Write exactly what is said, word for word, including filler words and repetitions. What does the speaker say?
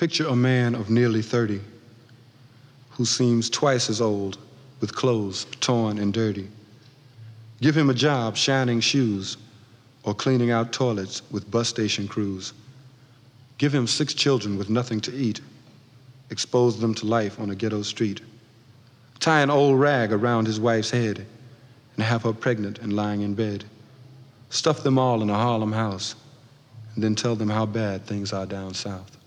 Picture a man of nearly thirty who seems twice as old with clothes torn and dirty. Give him a job shining shoes or cleaning out toilets with bus station crews. Give him six children with nothing to eat. Expose them to life on a ghetto street. Tie an old rag around his wife's head and have her pregnant and lying in bed. Stuff them all in a Harlem house and then tell them how bad things are down south.